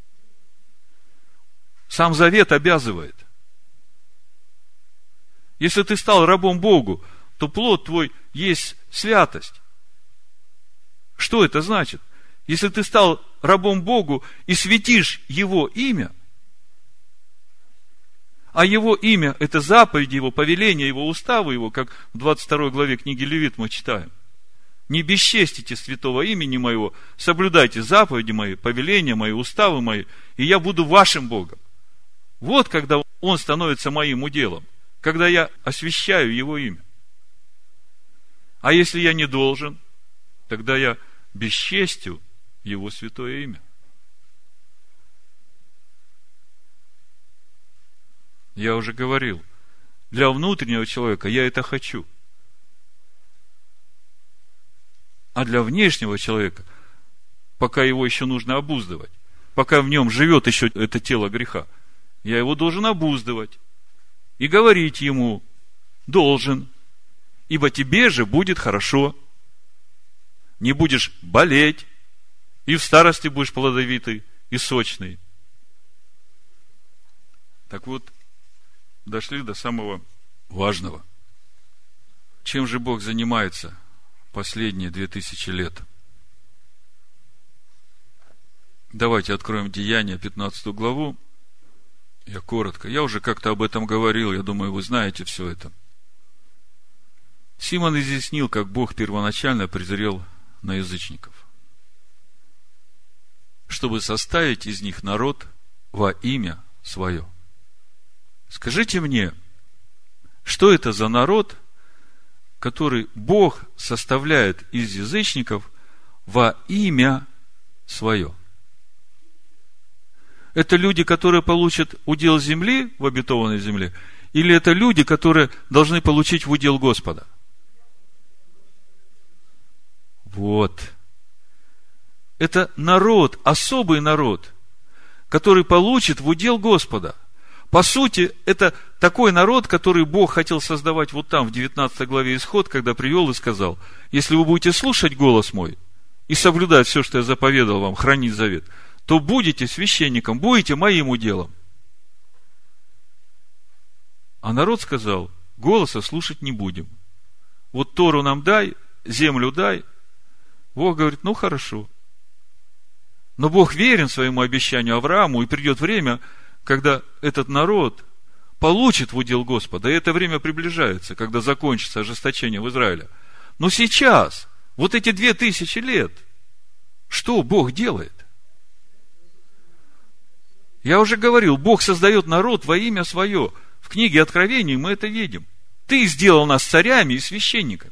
Сам завет обязывает. Если ты стал рабом Богу, то плод твой есть святость. Что это значит? Если ты стал рабом Богу и светишь Его имя, а Его имя – это заповеди Его, повеления Его, уставы Его, как в двадцать второй главе книги Левит мы читаем. Не бесчестите святого имени Моего, соблюдайте заповеди Мои, повеления Мои, уставы Мои, и я буду вашим Богом. Вот когда Он становится моим уделом, когда я освящаю Его имя. А если я не должен, тогда я бесчестью Его святое имя. Я уже говорил, для внутреннего человека я это хочу. А для внешнего человека, пока его еще нужно обуздывать, пока в нем живет еще это тело греха, я его должен обуздывать и говорить ему: должен, ибо тебе же будет хорошо. Не будешь болеть, и в старости будешь плодовитый и сочный. Так вот, дошли до самого важного. Чем же Бог занимается последние две тысячи лет? Давайте откроем Деяния, пятнадцатую главу. Я коротко. Я уже как-то об этом говорил, я думаю, вы знаете все это. Симон изъяснил, как Бог первоначально презрел на язычников, чтобы составить из них народ во имя свое. Скажите мне, что это за народ, который Бог составляет из язычников во имя свое? Это люди, которые получат удел земли в обетованной земле, или это люди, которые должны получить в удел Господа? Вот. Это народ, особый народ, который получит в удел Господа. По сути, это такой народ, который Бог хотел создавать вот там, в девятнадцатой главе Исход, когда привел и сказал: если вы будете слушать голос мой и соблюдать все, что я заповедал вам, хранить завет, то будете священником, будете моим уделом. А народ сказал: голоса слушать не будем. Вот Тору нам дай, землю дай. Бог говорит: ну хорошо. Но Бог верен своему обещанию Аврааму, и придет время, когда этот народ получит в удел Господа. И это время приближается, когда закончится ожесточение в Израиле. Но сейчас, вот эти две тысячи лет, что Бог делает? Я уже говорил, Бог создает народ во имя свое. В книге Откровений мы это видим. Ты сделал нас царями и священниками.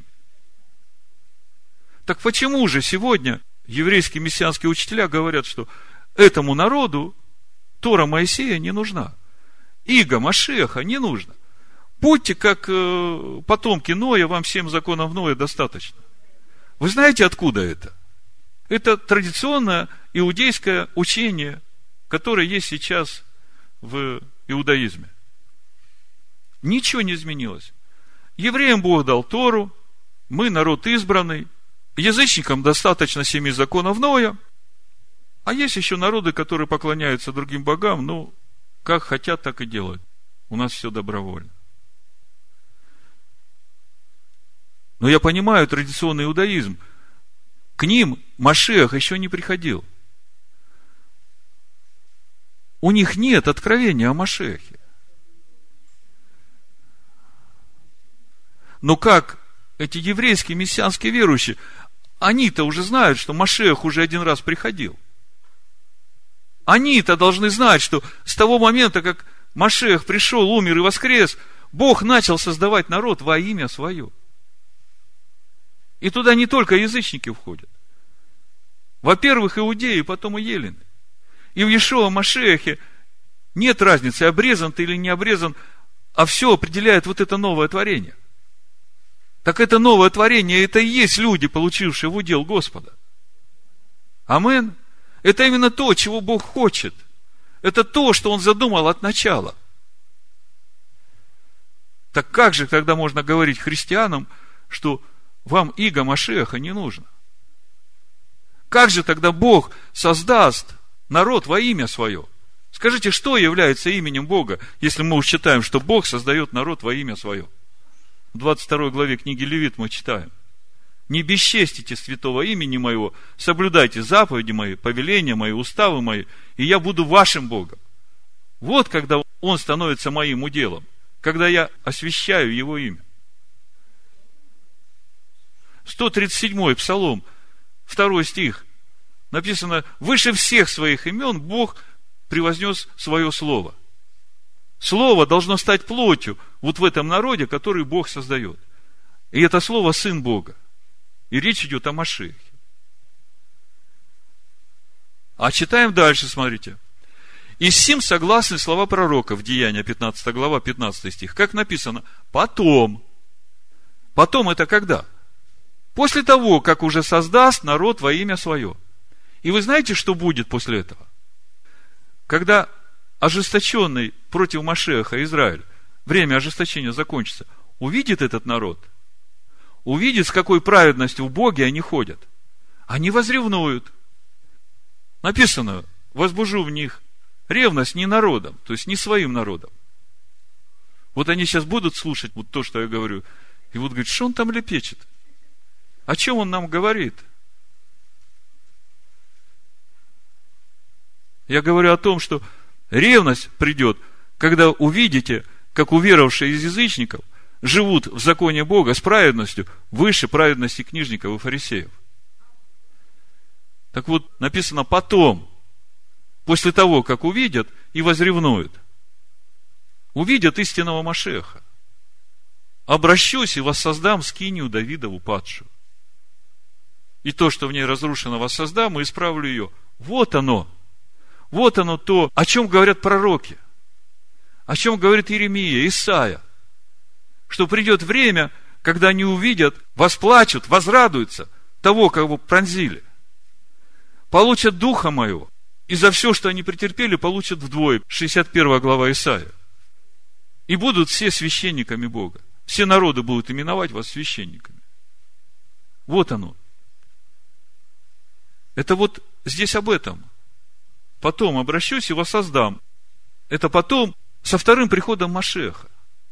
Так почему же сегодня еврейские мессианские учителя говорят, что этому народу Тора Моисея не нужна, иго Машиаха не нужно? Будьте как э, потомки Ноя, вам всем законов Ноя достаточно. Вы знаете, откуда это? Это традиционное иудейское учение, которое есть сейчас в иудаизме. Ничего не изменилось. Евреям Бог дал Тору, мы народ избранный, язычникам достаточно семи законов Ноя, а есть еще народы, которые поклоняются другим богам, ну, как хотят, так и делают. У нас все добровольно. Но я понимаю традиционный иудаизм. К ним Машиах еще не приходил. У них нет откровения о Машиахе. Но как эти еврейские мессианские верующие, они-то уже знают, что Машиах уже один раз приходил. Они-то должны знать, что с того момента, как Машиах пришел, умер и воскрес, Бог начал создавать народ во имя свое. И туда не только язычники входят. Во-первых, иудеи, потом и елены. И в Иешуа Машиахе нет разницы, обрезан ты или не обрезан, а все определяет вот это новое творение. Так это новое творение, это и есть люди, получившие в удел Господа. Амен. Это именно то, чего Бог хочет. Это то, что Он задумал от начала. Так как же тогда можно говорить христианам, что вам иго Машиаха не нужно? Как же тогда Бог создаст народ во имя свое? Скажите, что является именем Бога, если мы уж читаем, что Бог создает народ во имя свое? В двадцать второй главе книги Левит мы читаем: не бесчестите святого имени моего, соблюдайте заповеди мои, повеления мои, уставы мои, и я буду вашим Богом. Вот когда Он становится моим уделом, когда я освящаю Его имя. сто тридцать седьмой Псалом, второй стих, написано: выше всех своих имен Бог превознес свое слово. Слово должно стать плотью вот в этом народе, который Бог создает. И это слово Сын Бога. И речь идет о Машиахе. А читаем дальше, смотрите. И с сим согласны слова пророка в Деяния, пятнадцатая глава, пятнадцатый стих. Как написано: потом. Потом это когда? После того, как уже создаст народ во имя свое. И вы знаете, что будет после этого? Когда ожесточенный против Машиаха Израиль, время ожесточения закончится, увидит этот народ, увидит, с какой праведностью в Боге они ходят, они возревнуют. Написано: возбужу в них ревность не народом, то есть не своим народом. Вот они сейчас будут слушать вот то, что я говорю, и будут говорить: что он там лепечет? О чем он нам говорит? Я говорю о том, что ревность придет, когда увидите, как уверовавшие из язычников живут в законе Бога с праведностью выше праведности книжников и фарисеев. Так вот, написано: потом, после того, как увидят и возревнуют, увидят истинного Машиаха. Обращусь и воссоздам скинию Давидову падшую. И то, что в ней разрушено, воссоздам и исправлю ее. Вот оно. Вот оно то, о чем говорят пророки. О чем говорит Иеремия, Исаия. Что придет время, когда они увидят, восплачут, возрадуются того, кого пронзили. получат духа моего, и за все, что они претерпели, получат вдвое. шестьдесят первая глава Исаия. И будут все священниками Бога. Все народы будут именовать вас священниками. Вот оно. Это вот здесь об этом. Потом обращусь и воссоздам. Это потом со вторым приходом Машиаха.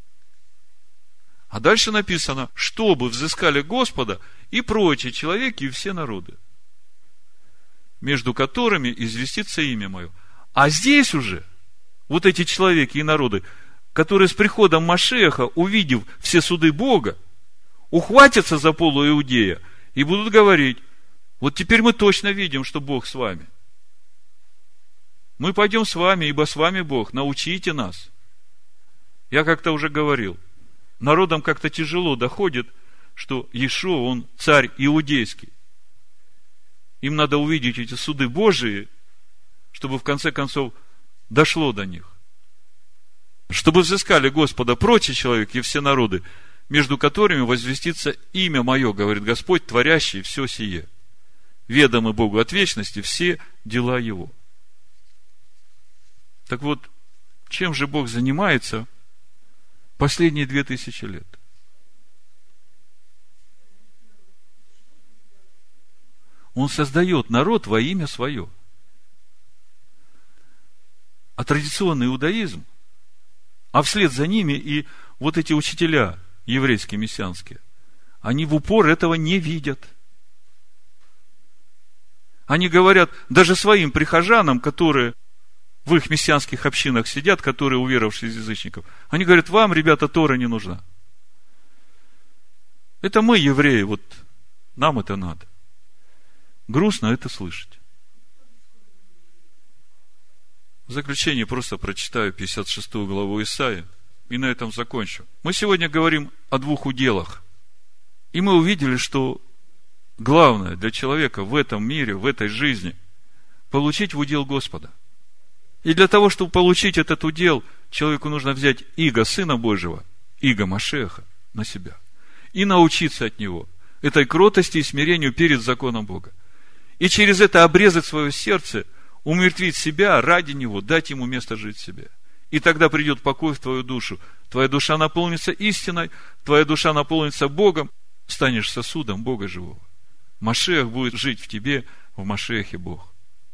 А дальше написано, чтобы взыскали Господа и прочие человеки и все народы, между которыми известится имя мое. А здесь уже вот эти человеки и народы, которые с приходом Машиаха, увидев все суды Бога, ухватятся за полу Иудея и будут говорить: вот теперь мы точно видим, что Бог с вами. Мы пойдем с вами, ибо с вами Бог, научите нас. Я как-то уже говорил, народам как-то тяжело доходит, что Иешуа, он царь иудейский. Им надо увидеть эти суды Божии, чтобы в конце концов дошло до них. Чтобы взыскали Господа прочие человеки и все народы, между которыми возвестится имя мое, говорит Господь, творящий все сие. Ведомы Богу от вечности все дела Его. Так вот, чем же Бог занимается последние две тысячи лет? Он создает народ во имя свое. А традиционный иудаизм, а вслед за ними и вот эти учителя еврейские, мессианские, они в упор этого не видят. Они говорят даже своим прихожанам, которые в их мессианских общинах сидят, которые уверовавшие из язычников, они говорят: вам, ребята, Тора не нужна. Это мы, евреи, вот нам это надо. Грустно это слышать. В заключение просто прочитаю пятьдесят шестую главу Исаии и на этом закончу. Мы сегодня говорим о двух уделах. И мы увидели, что главное для человека в этом мире, в этой жизни – получить в удел Господа. И для того, чтобы получить этот удел, человеку нужно взять иго Сына Божьего, иго Машиаха на себя и научиться от него этой кротости и смирению перед законом Бога. И через это обрезать свое сердце, умертвить себя ради него, дать ему место жить в себе. И тогда придет покой в твою душу. Твоя душа наполнится истиной, твоя душа наполнится Богом, станешь сосудом Бога живого. Машиах будет жить в тебе, в Машиахе Бог.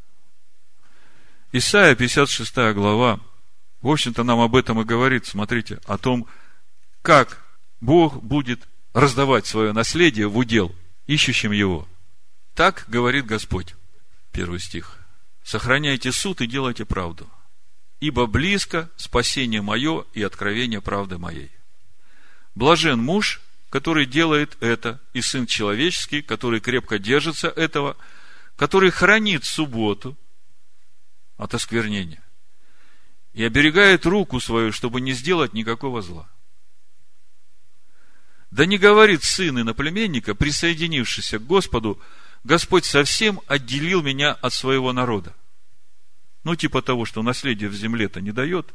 Исайя, пятьдесят шестая глава, в общем-то, нам об этом и говорит. Смотрите, о том, как Бог будет раздавать свое наследие в удел ищущим Его. Так говорит Господь. Первый стих. Сохраняйте суд и делайте правду, ибо близко спасение мое и откровение правды моей. Блажен муж, который делает это, и сын человеческий, который крепко держится этого, который хранит субботу от осквернения и оберегает руку свою, чтобы не сделать никакого зла. Да не говорит сын иноплеменника, присоединившийся к Господу: Господь совсем отделил меня от своего народа. Ну, типа того, что наследие в земле-то не дает.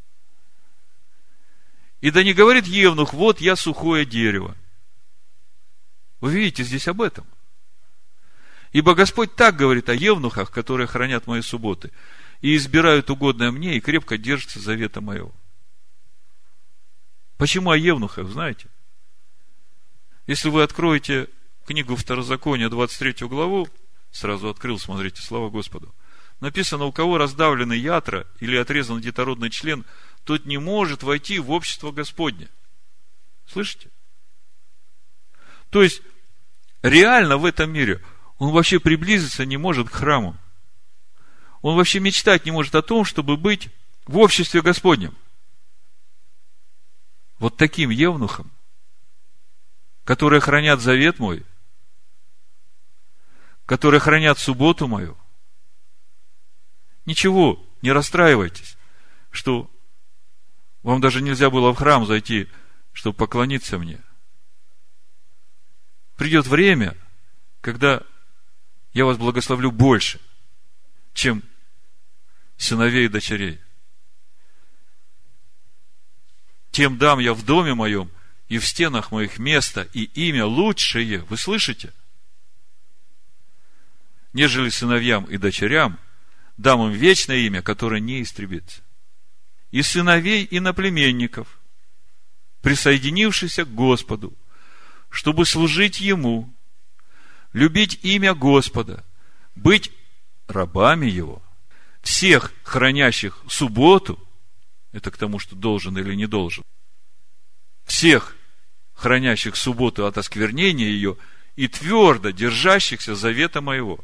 И да не говорит евнух: вот я сухое дерево. Вы видите здесь об этом. Ибо Господь так говорит о евнухах, которые хранят мои субботы, и избирают угодное мне, и крепко держатся завета моего. Почему о евнухах, знаете? Если вы откроете книгу Второзакония, двадцать третью главу, сразу открыл, смотрите, слава Господу, написано: у кого раздавлены ятра или отрезан детородный член, тот не может войти в общество Господне. Слышите? То есть, реально в этом мире он вообще приблизиться не может к храму. Он вообще мечтать не может о том, чтобы быть в обществе Господнем. Вот таким евнухом, которые хранят завет мой, которые хранят субботу мою, ничего, не расстраивайтесь, что вам даже нельзя было в храм зайти, чтобы поклониться мне. Придет время, когда я вас благословлю больше, чем сыновей и дочерей. Тем дам я в доме моем и в стенах моих место и имя лучшее. Вы слышите? нежели сыновьям и дочерям, дам им вечное имя, которое не истребится. И сыновей иноплеменников, присоединившихся к Господу, чтобы служить Ему, любить имя Господа, быть рабами Его, всех хранящих субботу, это к тому, что должен или не должен, всех хранящих субботу от осквернения ее и твердо держащихся завета моего.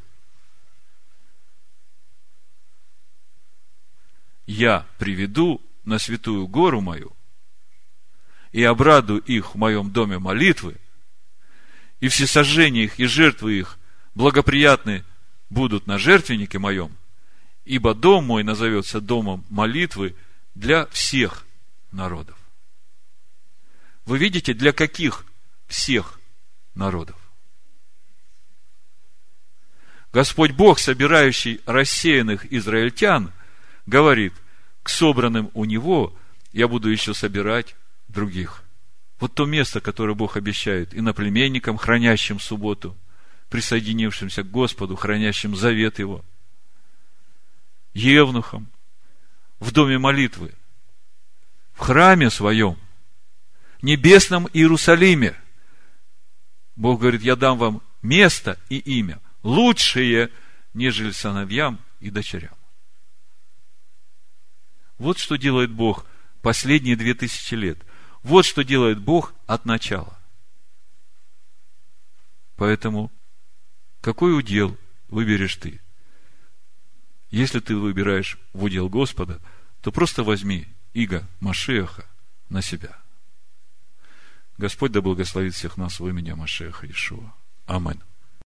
Я приведу на святую гору мою и обрадую их в моем доме молитвы, и всесожжения их и жертвы их благоприятны будут на жертвеннике моем, ибо дом мой назовется домом молитвы для всех народов. Вы видите, для каких всех народов? Господь Бог, собирающий рассеянных израильтян, говорит: к собранным у Него я буду еще собирать других. Вот то место, которое Бог обещает иноплеменникам, хранящим субботу, присоединившимся к Господу, хранящим завет Его, евнухам, в доме молитвы, в храме своем, небесном Иерусалиме. Бог говорит: я дам вам место и имя, лучшее, нежели сыновьям и дочерям. Вот что делает Бог последние две тысячи лет. Вот что делает Бог от начала. Поэтому, какой удел выберешь ты? Если ты выбираешь в удел Господа, то просто возьми иго Машиаха на себя. Господь да благословит всех нас в имени Машиаха Иешуа. Аминь.